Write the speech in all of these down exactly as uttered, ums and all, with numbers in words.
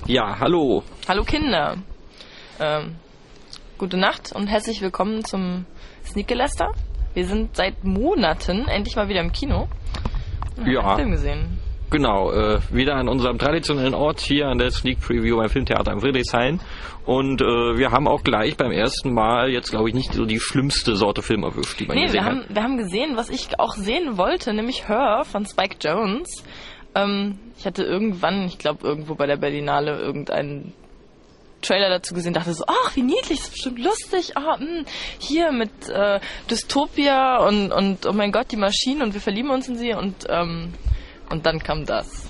Ja, hallo. Hallo Kinder. Ähm, gute Nacht und herzlich willkommen zum Sneak-Geläster. Wir sind seit Monaten endlich mal wieder im Kino. Und Ja. haben einen Film gesehen. Genau, äh, wieder an unserem traditionellen Ort hier an der Sneak Preview beim Filmtheater am Friedrichshain. Und äh, wir haben auch gleich beim ersten Mal jetzt, glaube ich, nicht so die schlimmste Sorte Film erwischt, die man Nee, gesehen wir hat. haben, wir haben gesehen, was ich auch sehen wollte, nämlich Her von Spike Jonze. Ähm, ich hatte irgendwann, ich glaube irgendwo bei der Berlinale, irgendeinen Trailer dazu gesehen, dachte so, ach, wie niedlich, das ist bestimmt lustig. Ah, mh, hier mit äh, Dystopia und, und oh mein Gott, die Maschinen und wir verlieben uns in sie und ähm, und dann kam das.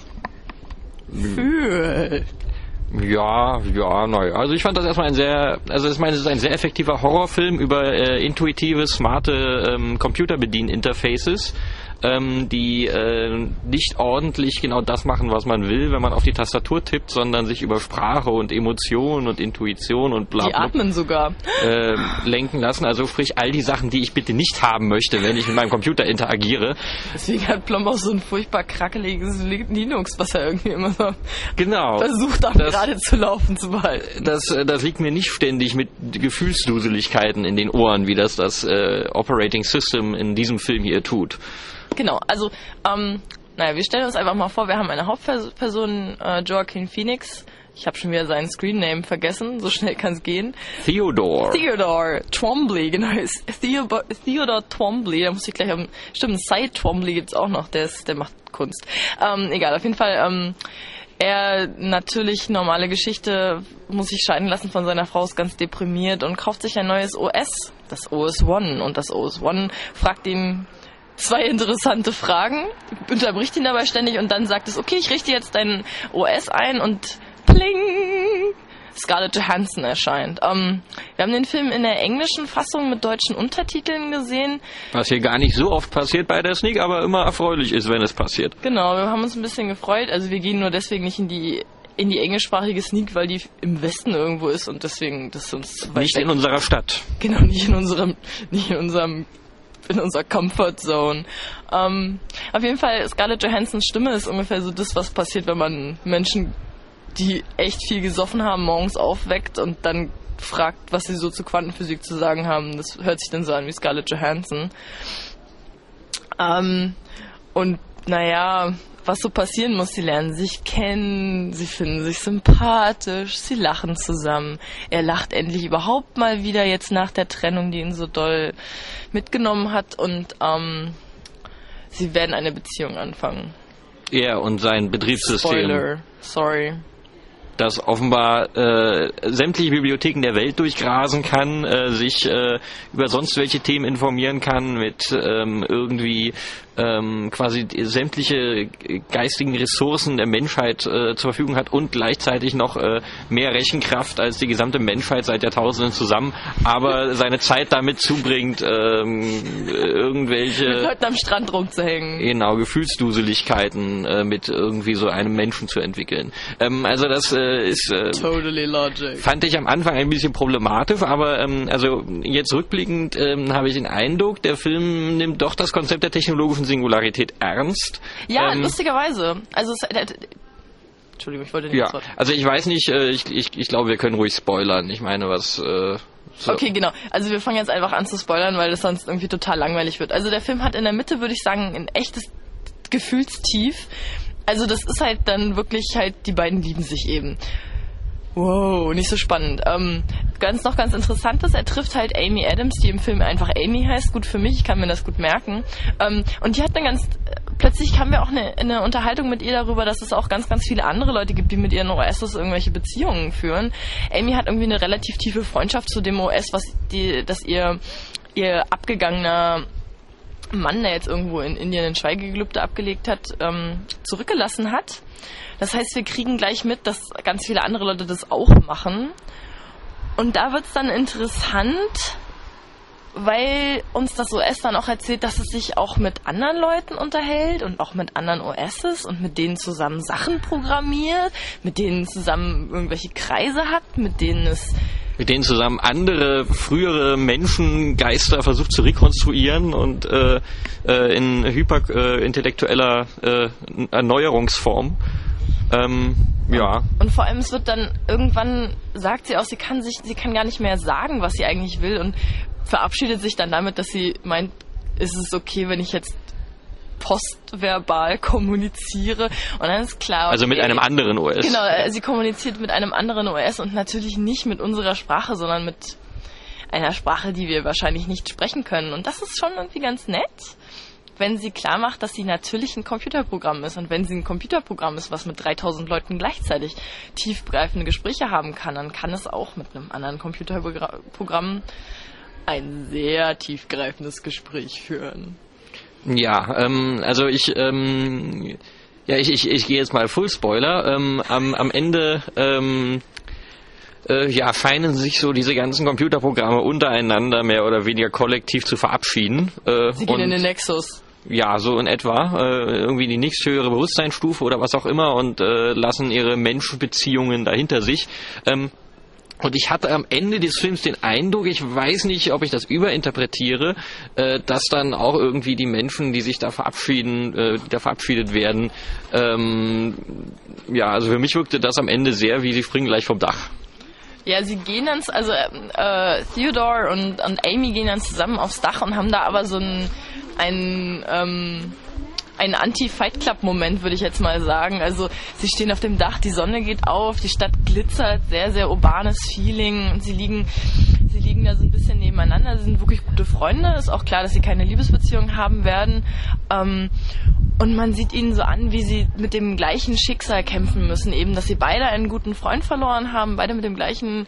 Fühl. Ja, ja, naja. Also ich fand das erstmal ein sehr, also ich meine, es ist ein sehr effektiver Horrorfilm über äh, intuitive, smarte ähm, Computerbedien-Interfaces, ähm, die äh, nicht ordentlich genau das machen, was man will, wenn man auf die Tastatur tippt, sondern sich über Sprache und Emotion und Intuition und bla Die bla atmen sogar. äh, lenken lassen. Also sprich all die Sachen, die ich bitte nicht haben möchte, wenn ich mit meinem Computer interagiere. Deswegen hat Plom auch so ein furchtbar krackeliges Linux, was er irgendwie immer so Genau. versucht, auch Das- gerade zu laufen zu behalten. Das, äh, das liegt mir nicht ständig mit Gefühlsduseligkeiten in den Ohren, wie das das äh, Operating System in diesem Film hier tut. Genau, also, ähm, naja, wir stellen uns einfach mal vor, wir haben eine Hauptperson, äh, Joaquin Phoenix. Ich habe schon wieder seinen Screenname vergessen, so schnell kann es gehen. Theodore. Theodore Twombly, genau, ist Theodore, Theodore Twombly, da muss ich gleich am, stimmt, Cy Twombly gibt's auch noch, der ist, der macht Kunst. Ähm, egal, auf jeden Fall, ähm, er, natürlich, normale Geschichte, muss sich scheiden lassen von seiner Frau, ist ganz deprimiert und kauft sich ein neues O S, das O S One. Und das O S One fragt ihn zwei interessante Fragen, unterbricht ihn dabei ständig und dann sagt es, okay, ich richte jetzt dein O S ein und pling! Scarlett Johansson erscheint. Ähm, wir haben den Film in der englischen Fassung mit deutschen Untertiteln gesehen. Was hier gar nicht so oft passiert bei der Sneak, aber immer erfreulich ist, wenn es passiert. Genau, wir haben uns ein bisschen gefreut. Also wir gehen nur deswegen nicht in die in die englischsprachige Sneak, weil die im Westen irgendwo ist und deswegen das ist uns zu weit Nicht weg. in unserer Stadt. Genau, nicht in unserem, nicht in unserem, in unserer Comfort Zone. Ähm, auf jeden Fall, Scarlett Johanssons Stimme ist ungefähr so das, was passiert, wenn man Menschen, die echt viel gesoffen haben, morgens aufweckt und dann fragt, was sie so zu Quantenphysik zu sagen haben. Das hört sich dann so an wie Scarlett Johansson. Ähm, und naja, was so passieren muss, sie lernen sich kennen, sie finden sich sympathisch, sie lachen zusammen. Er lacht endlich überhaupt mal wieder jetzt nach der Trennung, die ihn so doll mitgenommen hat und ähm, sie werden eine Beziehung anfangen. Er und sein Betriebssystem, Spoiler, sorry. das offenbar äh, sämtliche Bibliotheken der Welt durchgrasen kann, äh, sich äh, über sonst welche Themen informieren kann, mit ähm, irgendwie ähm, quasi sämtliche geistigen Ressourcen der Menschheit äh, zur Verfügung hat und gleichzeitig noch äh, mehr Rechenkraft als die gesamte Menschheit seit Jahrtausenden zusammen, aber seine Zeit damit zubringt, ähm, irgendwelche Mit Leuten am Strand rumzuhängen. genau Gefühlsduseligkeiten äh, mit irgendwie so einem Menschen zu entwickeln. Ähm, also das äh, ist äh, Totally logic. fand ich am Anfang ein bisschen problematisch, aber ähm, also jetzt rückblickend ähm, habe ich den Eindruck, der Film nimmt doch das Konzept der technologischen Singularität ernst. Ja, ähm, lustigerweise. Also, es, äh, Entschuldigung, ich wollte nicht ja, das Wort. also ich weiß nicht, äh, ich, ich, ich glaube, wir können ruhig spoilern. Ich meine, was... Äh, so. Okay, genau. Also wir fangen jetzt einfach an zu spoilern, weil das sonst irgendwie total langweilig wird. Also der Film hat in der Mitte, würde ich sagen, ein echtes Gefühlstief. Also das ist halt dann wirklich halt, die beiden lieben sich eben. Wow, nicht so spannend. Ähm, ganz noch ganz interessant ist, er trifft halt Amy Adams, die im Film einfach Amy heißt. Gut für mich, ich kann mir das gut merken. Ähm, und die hat dann ganz, plötzlich haben wir auch eine, eine Unterhaltung mit ihr darüber, dass es auch ganz, ganz viele andere Leute gibt, die mit ihren O Ss irgendwelche Beziehungen führen. Amy hat irgendwie eine relativ tiefe Freundschaft zu dem O S, was die, dass ihr, ihr abgegangener Mann, der jetzt irgendwo in Indien ein Schweigegelübde abgelegt hat, ähm, zurückgelassen hat. Das heißt, wir kriegen gleich mit, dass ganz viele andere Leute das auch machen. Und da wird's dann interessant, weil uns das O S dann auch erzählt, dass es sich auch mit anderen Leuten unterhält und auch mit anderen O Ss und mit denen zusammen Sachen programmiert, mit denen zusammen irgendwelche Kreise hat, mit denen es mit denen zusammen andere frühere Menschengeister versucht zu rekonstruieren und äh, äh, in hyperintellektueller äh, Erneuerungsform. Ähm, ja. Und vor allem, es wird dann irgendwann, sagt sie auch, sie kann sich, sie kann gar nicht mehr sagen, was sie eigentlich will und verabschiedet sich dann damit, dass sie meint, ist es okay, wenn ich jetzt postverbal kommuniziere, und dann ist klar, okay, also mit einem anderen O S. Genau, sie kommuniziert mit einem anderen O S und natürlich nicht mit unserer Sprache, sondern mit einer Sprache, die wir wahrscheinlich nicht sprechen können, und das ist schon irgendwie ganz nett, wenn sie klar macht, dass sie natürlich ein Computerprogramm ist, und wenn sie ein Computerprogramm ist, was mit dreitausend Leuten gleichzeitig tiefgreifende Gespräche haben kann, dann kann es auch mit einem anderen Computerprogramm ein sehr tiefgreifendes Gespräch führen. Ja, ähm, also ich, ähm, ja, ich, ich, ich gehe jetzt mal Full Spoiler. Ähm, am, am Ende, ähm, äh, ja, scheinen sich so diese ganzen Computerprogramme untereinander mehr oder weniger kollektiv zu verabschieden. Äh, Sie gehen und, in den Nexus. Ja, so in etwa. Äh, irgendwie die nächsthöhere Bewusstseinsstufe oder was auch immer, und äh, lassen ihre Menschenbeziehungen dahinter sich. Ähm, Und ich hatte am Ende des Films den Eindruck, ich weiß nicht, ob ich das überinterpretiere, äh, dass dann auch irgendwie die Menschen, die sich da verabschieden, äh, die da verabschiedet werden, ähm, ja, also für mich wirkte das am Ende sehr wie, sie springen gleich vom Dach. Ja, sie gehen dann, also äh, Theodore und, und Amy gehen dann zusammen aufs Dach und haben da aber so ein, ein ähm, ein Anti-Fight-Club-Moment, würde ich jetzt mal sagen. Also sie stehen auf dem Dach, die Sonne geht auf, die Stadt glitzert, sehr, sehr urbanes Feeling. Und sie liegen, sie liegen da so ein bisschen nebeneinander, sie sind wirklich gute Freunde. Ist auch klar, dass sie keine Liebesbeziehung haben werden. Ähm, und man sieht ihnen so an, wie sie mit dem gleichen Schicksal kämpfen müssen. Eben, dass sie beide einen guten Freund verloren haben, beide mit dem gleichen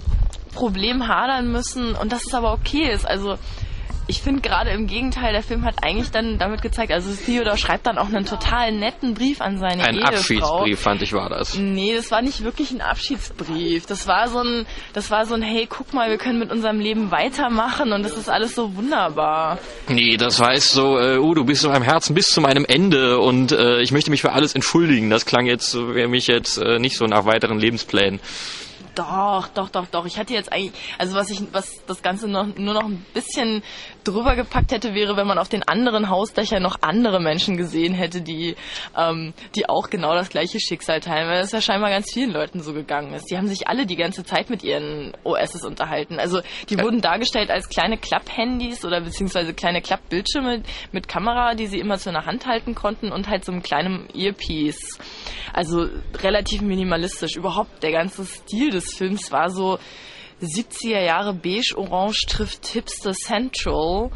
Problem hadern müssen. Und dass es aber okay ist. Also ich finde gerade im Gegenteil, der Film hat eigentlich dann damit gezeigt, also Theodor schreibt dann auch einen total netten Brief an seine Ein Ehefrau. Abschiedsbrief, fand ich, war das. Nee, das war nicht wirklich ein Abschiedsbrief. Das war so ein, das war so ein, hey, guck mal, wir können mit unserem Leben weitermachen und das ist alles so wunderbar. Nee, das heißt so, äh, oh, du bist in meinem Herzen bis zu meinem Ende und äh, ich möchte mich für alles entschuldigen. Das klang jetzt für mich jetzt äh, nicht so nach weiteren Lebensplänen. Doch, doch, doch, doch. Ich hatte jetzt eigentlich, also was ich, was das Ganze noch, nur noch ein bisschen drüber gepackt hätte, wäre, wenn man auf den anderen Hausdächern noch andere Menschen gesehen hätte, die, ähm, die auch genau das gleiche Schicksal teilen, weil das ja scheinbar ganz vielen Leuten so gegangen ist. Die haben sich alle die ganze Zeit mit ihren O Ss unterhalten. Also die ja. wurden dargestellt als kleine Klapp-Handys oder beziehungsweise kleine Klappbildschirme mit Kamera, die sie immer so in der Hand halten konnten und halt so einem kleinen Earpiece. Also relativ minimalistisch. Überhaupt der ganze Stil des Films war so siebziger Jahre beige-orange trifft Hipster Central.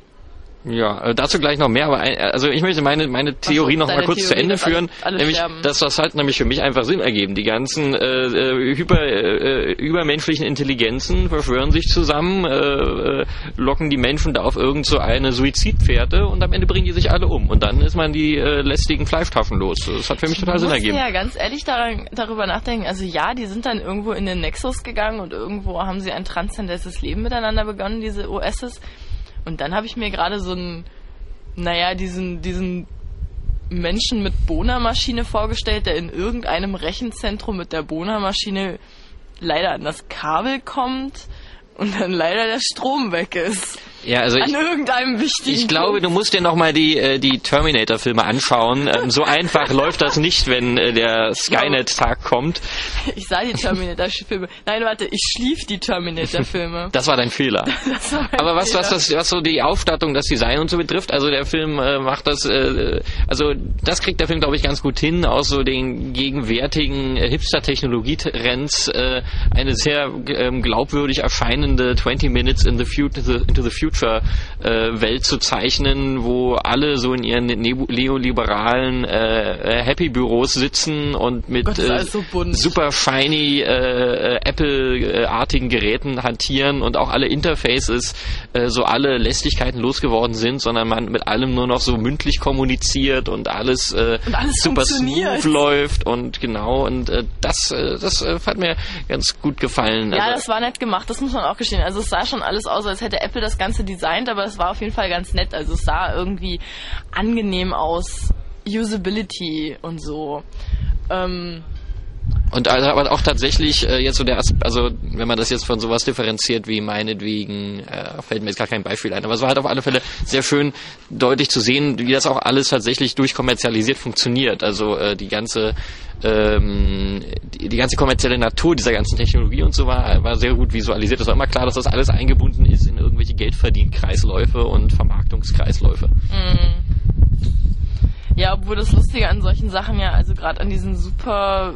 Ja, äh, dazu gleich noch mehr, aber ein, also ich möchte meine meine Theorie so, noch mal kurz Theorie, zu Ende führen, alle, alle nämlich sterben. dass das halt nämlich für mich einfach Sinn ergeben. Die ganzen äh, hyper, äh, übermenschlichen Intelligenzen verschwören sich zusammen, äh, locken die Menschen da auf irgend so eine Suizidfährte und am Ende bringen die sich alle um und dann ist man die äh, lästigen Fleischtaschen los. Das hat für mich ich total Sinn ergeben. Ja, ganz ehrlich daran, darüber nachdenken. Also ja, die sind dann irgendwo in den Nexus gegangen und irgendwo haben sie ein transzendentes Leben miteinander begonnen, diese O Ss. Und dann habe ich mir gerade so einen, naja, diesen, diesen Menschen mit Bohrmaschine vorgestellt, der in irgendeinem Rechenzentrum mit der Bohrmaschine leider an das Kabel kommt und dann leider der Strom weg ist. Ja, also an ich, irgendeinem wichtigen ich glaube, Punkt. Du musst dir nochmal die, äh, die Terminator-Filme anschauen. Ähm, so einfach läuft das nicht, wenn äh, der Skynet-Tag kommt. Ich sah die Terminator-Filme. Nein, warte, ich schlief die Terminator-Filme. Das war dein Fehler. Das war mein Aber was, Fehler. was, was, was so die Aufstattung, das Design und so betrifft, also der Film äh, macht das, äh, also das kriegt der Film, glaube ich, ganz gut hin, aus so den gegenwärtigen äh, Hipster-Technologie-Trends äh, eine sehr äh, glaubwürdig erscheinende twenty minutes in the future, into the future Äh, Welt zu zeichnen, wo alle so in ihren neoliberalen äh, Happy-Büros sitzen und mit Gott, äh, so super shiny äh, Apple-artigen Geräten hantieren und auch alle Interfaces äh, so alle Lästigkeiten losgeworden sind, sondern man mit allem nur noch so mündlich kommuniziert und alles, äh, und alles super smooth läuft und genau und äh, das, äh, das äh, hat mir ganz gut gefallen. Ja, also, das war nett gemacht, das muss man auch gestehen. Also es sah schon alles aus, als hätte Apple das Ganze designt, aber es war auf jeden Fall ganz nett. Also es sah irgendwie angenehm aus. Usability und so. Ähm, Und also, aber auch tatsächlich äh, jetzt so der, As- also wenn man das jetzt von sowas differenziert wie meinetwegen, äh, fällt mir jetzt gar kein Beispiel ein, aber es war halt auf alle Fälle sehr schön deutlich zu sehen, wie das auch alles tatsächlich durchkommerzialisiert funktioniert. Also äh, die ganze ähm, die, die ganze kommerzielle Natur dieser ganzen Technologie und so war, war sehr gut visualisiert. Es war immer klar, dass das alles eingebunden ist in irgendwelche Geldverdienkreisläufe und Vermarktungskreisläufe. Mhm. Ja, obwohl das Lustige an solchen Sachen ja, also gerade an diesen super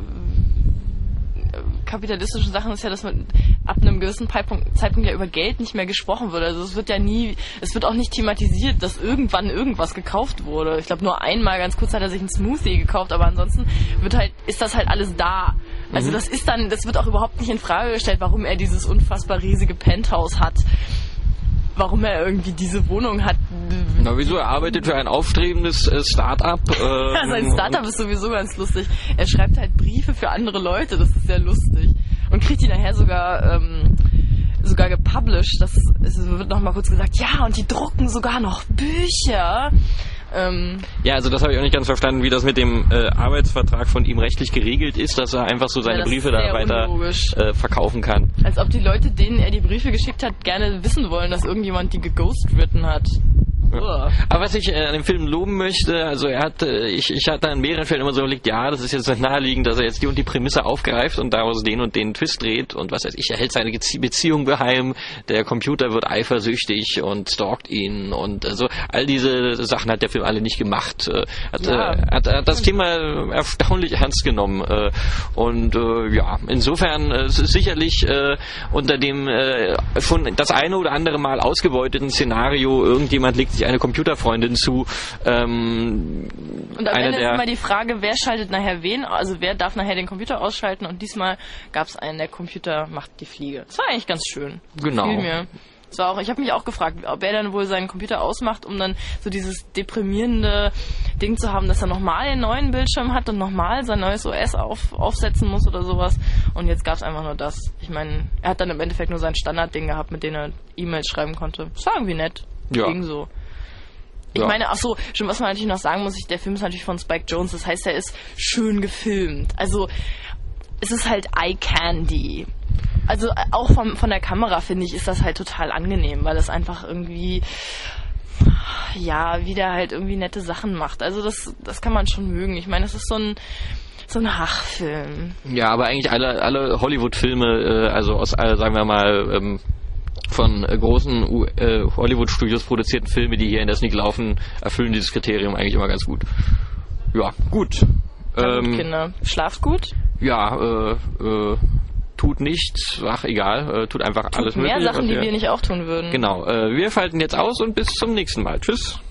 kapitalistischen Sachen ist ja, dass man ab einem gewissen Zeitpunkt, Zeitpunkt ja über Geld nicht mehr gesprochen wird. Also es wird ja nie, es wird auch nicht thematisiert, dass irgendwann irgendwas gekauft wurde. Ich glaube nur einmal ganz kurz hat er sich einen Smoothie gekauft, aber ansonsten wird halt, ist das halt alles da. Also mhm. das ist dann, das wird auch überhaupt nicht in Frage gestellt, warum er dieses unfassbar riesige Penthouse hat. Warum er irgendwie diese Wohnung hat. Na wieso? Er arbeitet für ein aufstrebendes äh, Start-up. Äh, ja, sein Start-up ist sowieso ganz lustig. Er schreibt halt Briefe für andere Leute, das ist sehr lustig. Und kriegt die nachher sogar ähm, sogar gepublished. Das es wird noch mal kurz gesagt, ja, und die drucken sogar noch Bücher. Ähm, ja, also das habe ich auch nicht ganz verstanden, wie das mit dem äh, Arbeitsvertrag von ihm rechtlich geregelt ist, dass er einfach so seine ja, Briefe da weiter äh, verkaufen kann. Als ob die Leute, denen er die Briefe geschickt hat, gerne wissen wollen, dass irgendjemand die geghostwritten hat. Ja. Aber was ich äh, an dem Film loben möchte, also er hat, äh, ich, ich hatte an mehreren Fällen immer so überlegt, ja, das ist jetzt naheliegend, dass er jetzt die und die Prämisse aufgreift und daraus den und den Twist dreht und was weiß ich, er hält seine Ge- Beziehung geheim, der Computer wird eifersüchtig und stalkt ihn und also all diese Sachen hat der Film alle nicht gemacht. Äh, hat, ja. äh, hat, hat das Thema erstaunlich ernst genommen äh, und äh, ja, insofern äh, es ist sicherlich äh, unter dem äh, schon das eine oder andere Mal ausgebeuteten Szenario, irgendjemand legt sich eine Computerfreundin zu. Ähm, und am Ende ist immer die Frage, wer schaltet nachher wen, also wer darf nachher den Computer ausschalten und diesmal gab es einen, der Computer macht die Fliege. Das war eigentlich ganz schön. Genau. Gefiel mir. Das war auch, ich habe mich auch gefragt, ob er dann wohl seinen Computer ausmacht, um dann so dieses deprimierende Ding zu haben, dass er nochmal den neuen Bildschirm hat und nochmal sein neues O S auf, aufsetzen muss oder sowas. Und jetzt gab es einfach nur das. Ich meine, er hat dann im Endeffekt nur sein Standardding gehabt, mit dem er E-Mails schreiben konnte. Das war irgendwie nett. Ja. Ging so. Ich ja. meine, ach so, schon was man natürlich noch sagen muss, ich, der Film ist natürlich von Spike Jonze, das heißt, er ist schön gefilmt. Also, es ist halt Eye Candy. Also, auch vom, von der Kamera, finde ich, ist das halt total angenehm, weil es einfach irgendwie, ja, wieder halt irgendwie nette Sachen macht. Also, das, das kann man schon mögen. Ich meine, es ist so ein, so ein Hachfilm. Ja, aber eigentlich alle, alle Hollywood-Filme, äh, also aus, äh, sagen wir mal, ähm, von äh, großen U- äh, Hollywood-Studios produzierten Filme, die hier in der Sneak laufen, erfüllen dieses Kriterium eigentlich immer ganz gut. Ja, gut. Na gut, Ähm, Kinder. Schlaft gut? Ja, äh, äh, tut nichts, ach egal, äh, tut einfach tut alles mehr Mögliche. Sachen, die wir nicht auch tun würden. Genau, äh, wir falten jetzt aus und bis zum nächsten Mal. Tschüss.